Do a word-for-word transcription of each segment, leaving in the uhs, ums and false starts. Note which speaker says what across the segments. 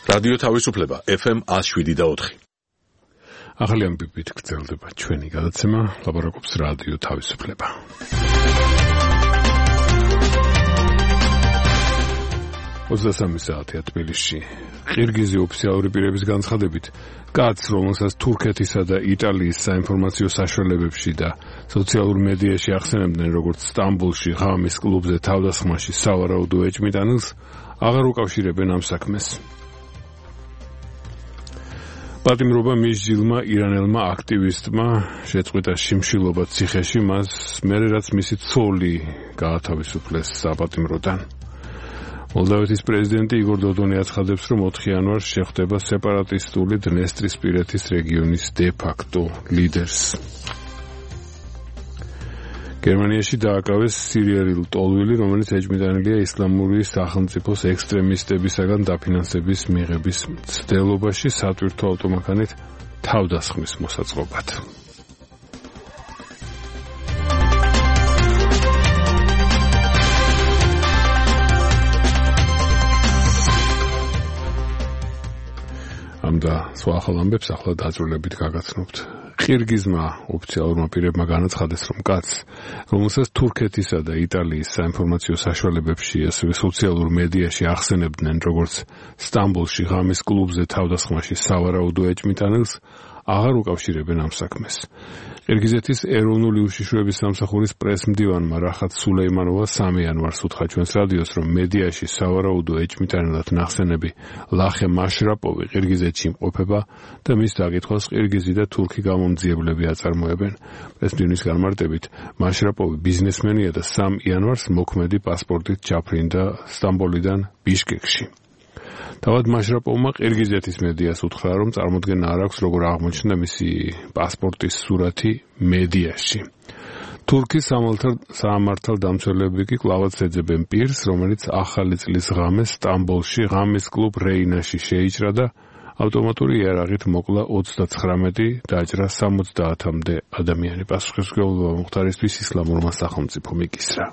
Speaker 1: რადიო თავისუფლება ეფ ემ one oh seven point four.
Speaker 2: ახალი ამბებით გრძელდება ჩვენი გადაცემა, ლაპარაკობს რადიო თავისუფლება. ოცდასამი საათია თბილისში. ყირგიზი ოფიციალური პირების განცხადებით, კაცს, რომელსაც თურქეთისა და იტალიის საინფორმაციო საშუალებებში და სოციალურ მედიაში ახსენებდნენ როგორც სტამბოლში ღამის კლუბზე თავდასხმაში სავარაუდო ეჭვმიტანილს, აღარ უკავშირებენ ამ საქმეს. პატიმრობა მისჯილმა ირანელმა აქტივისტმა შეწყვიტა შიმშილობა ციხეში, მას მერე რაც მისი ცოლი გაათავისუფლეს საპატიმროდან. მოლდავეთის პრეზიდენტი იგორ დოდონი აცხადებს, რომ ოთხი იანვარს შეხვდება სეპარატისტული დნესტრისპირეთის რეგიონის დე ფაქტო ლიდერს. გერმანიაში დააკავეს სირიელი ლტოლვილი, რომელიც ეჭვმიტანილია ისლამური სახელმწიფოს ექსტრემისტებისაგან დაფინანსების მიღების მცდელობაში სატვირთო ავტომანქანით თავდასხმის მოსაწყობად. ამ და სხვა ახალ ამბებს ახლა დაწვრილებით გაგაცნობთ. ყირგიზმა ოფიციალურმა პირებმა განაცხადეს, რომ კაცს, რომელსაც თურქეთისა და იტალიის საინფორმაციო საშუალებებში, ასევე სოციალურ მედიაში ახსენებდნენ როგორც სტამბოლში ღამის კლუბზე თავდასხმაში სავარაუდო ეჭვმიტანილს, აღარ უკავშირებენ ამ საქმეს. ყირგიზეთის ეროვნული უშიშროების სამსახურის პრესმდივანმა რახატ სულეიმანოვა სამი იანვარს უთხრა ჩვენს რადიოს, რომ მედიაში სავარაუდო ეჭვმიტანილად ნახსენები ლახე მაშრაპოვი ყირგიზეთში იმყოფება და მის დაკითხვას ყირგიზი და თურქი გამომძიებლები აწარმოებენ. პრესმდივნის განმარტებით, მაშრაპოვი ბიზნესმენია და სამი იანვარს მოქმედი პასპორტით ჩაფრინდა სტამბოლიდან ბიშკეკში. თავად მაშრაპოვმა ყირგიზეთის მედიას უთხრა, რომ წარმოდგენა არ აქვს, როგორ აღმოჩნდა მისი პასპორტის სურათი მედიაში. თურქის საამართალდამცველები კი კვლავაც ეძებენ პირს, რომელიც ახალი წლის ღამეს სტამბოლში ღამის კლუბ რეინაში შეიჭრა და ავტომატური იარაღით მოკლა ოცდათხრამეტი დაჭრა სამოცდაათამდე ადამიანი. პასუხისმგებლობა მომხდარისთვის ისლამურმა სახელმწიფომ იკისრა.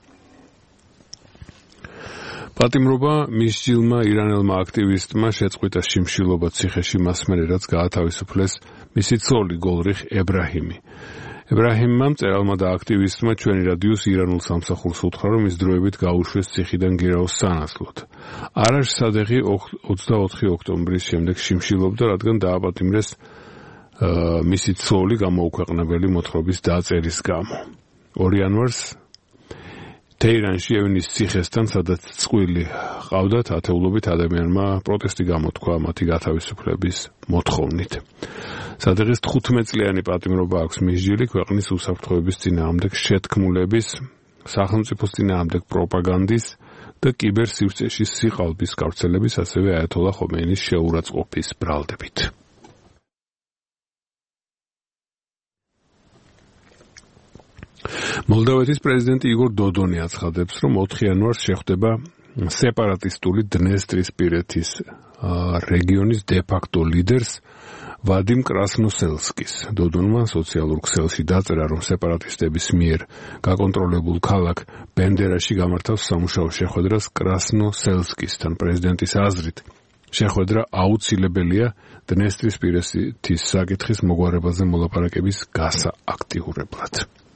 Speaker 2: პატიმრობა მისჯილმა ირანელმა აქტივისტმა შეწყვიტა შიმშილობა ციხეში, მას მერე რაც გაათავისუფლეს მისი ცოლი გოლრიხ ებრაჰიმი. ებრაჰიმმა მწერალმა და აქტივისტმა ჩვენი რადიოს ირანულ სამსახურს უთხრა, რომ ის დროებით გაუშვეს ციხიდან გირაოს სანაცვლოდ. არაშ სადეღი ოცდაოთხი ოქტომბრის შემდეგ შიმშილობდა, რადგან დააპატიმრეს მისი ცოლი გამოუქვეყნებელი მოთხრობის დაწერის გამო. ორი იანვარს თეირანში ევნის ციხესთან, სადაც წყვილი ყავდათ, ათეულობით ადამიანმა პროტესტი გამოთქვა მათი გათავისუფლების მოთხოვნით. სადეღის თხუთმეტწლიანი პატიმრობა აქვს მისჯილი ქვეყნის უსაფრთხოების წინააღმდეგ შეთქმულების, სახელმწიფოს წინააღმდეგ პროპაგანდის და კიბერსივრცეში სიყალბის გავრცელების, ასევე აიათოლა ხომეინის შეურაცხყოფის ბრალდებით. მოლდავეთის პრეზიდენტი იგორ დოდონი აცხადებს, რომ ოთხი იანვარს შეხვდება სეპარატისტული დნესტრისპირეთის რეგიონის დე ფაქტო ლიდერს ვადიმ კრასნოსელსკის. დოდონმა სოციალურ ქსელში დაწერა, რომ სეპარატისტების მიერ გაკონტროლებულ ქალაქ ბენდერაში გამართავს სამუშაო შეხვედრას კრასნოსელსკისთან. პრეზიდენტის აზრით, შეხვედრა აუცილებელია დნესტრისპირეთის საკითხის მოგვარებაზე მოლაპარაკების გასააქტიურებლად.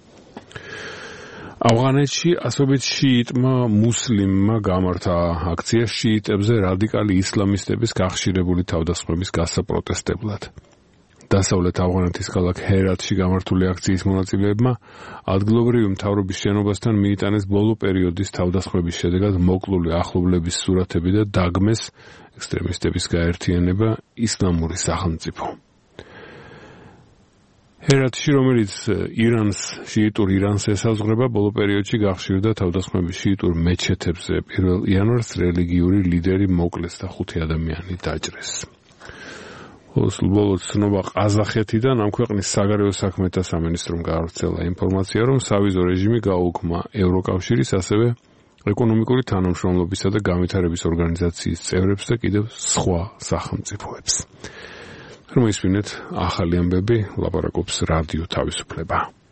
Speaker 2: ავღანეთში ასობით შიიტმა მუსლიმმა გამართა აქცია შიიტებზე რადიკალი ისლამისტების გახშირებული თავდასხმების გასაპროტესტებლად. დასავლეთ ავღანეთის ქალაქ ჰერათში გამართული აქციის მონაწილეებმა ადგილობრივი მთავრობის შენობასთან მიიტანეს ბოლო პერიოდის თავდასხმების შედეგად მოკლული ახლობლების სურათები და დაგმეს ექსტრემისტების გაერთიანება ისლამური სახელმწიფო. ჰერათში, რომელიც ირანს, შიიტურ ირანს ესაზღვრება, ბოლო პერიოდში გახშირდა თავდასხმების შიიტურ მეჩეთებზე. პირველ იანვარს რელიგიური ლიდერი მოკლეს და ხუთი ადამიანი დაჭრეს. ბოლოს ცნობა ყაზახეთიდან ამ ქვეყნის საგარეო საქმეთა სამინისტრომ გაავრცელა ინფორმაცია, რომ სავიზო რეჟიმი გაუქმა ევროკავშირის, ასევე ეკონომიკური თანამშრომლობისა და განვითარების ორგანიზაციის წევრებს და კიდევ სხვა სახელმწიფოებს. რომ ისვინეთ ახალი ამბები, ლაპარაკობს რადიო თავისუფლება.